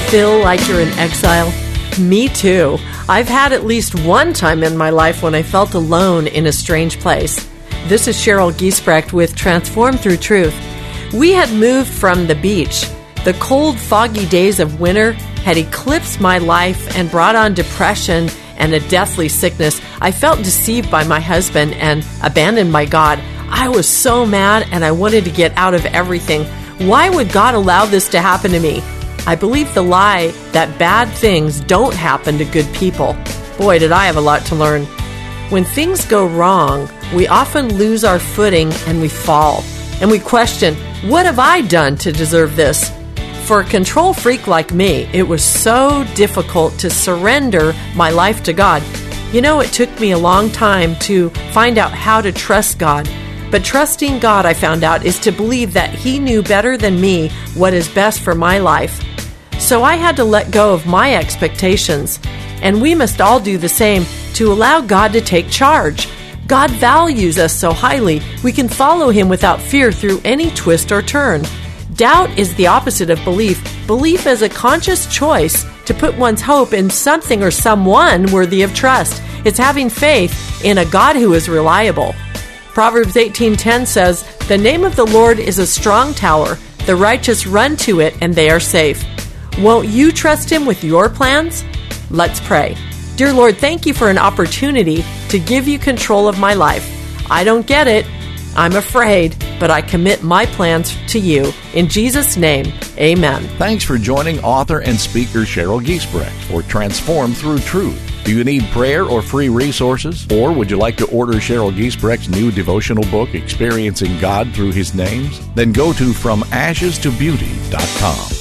feel like you're in exile? Me too. I've had at least one time in my life when I felt alone in a strange place. This is Cheryl Giesbrecht with Transform Through Truth. We had moved from the beach. The cold, foggy days of winter had eclipsed my life and brought on depression and a deathly sickness. I felt deceived by my husband and abandoned by God. I was so mad and I wanted to get out of everything. Why would God allow this to happen to me? I believe the lie that bad things don't happen to good people. Boy, did I have a lot to learn. When things go wrong, we often lose our footing and we fall. And we question, what have I done to deserve this? For a control freak like me, it was so difficult to surrender my life to God. You know, it took me a long time to find out how to trust God. But trusting God, I found out, is to believe that He knew better than me what is best for my life. So I had to let go of my expectations. And we must all do the same to allow God to take charge. God values us so highly, we can follow Him without fear through any twist or turn. Doubt is the opposite of belief. Belief is a conscious choice to put one's hope in something or someone worthy of trust. It's having faith in a God who is reliable. Proverbs 18:10 says, "The name of the Lord is a strong tower. The righteous run to it and they are safe." Won't you trust Him with your plans? Let's pray. Dear Lord, thank you for an opportunity to give you control of my life. I don't get it. I'm afraid, but I commit my plans to you. In Jesus' name, amen. Thanks for joining author and speaker Cheryl Giesbrecht for Transform Through Truth. Do you need prayer or free resources? Or would you like to order Cheryl Giesbrecht's new devotional book, Experiencing God Through His Names? Then go to FromAshesToBeauty.com.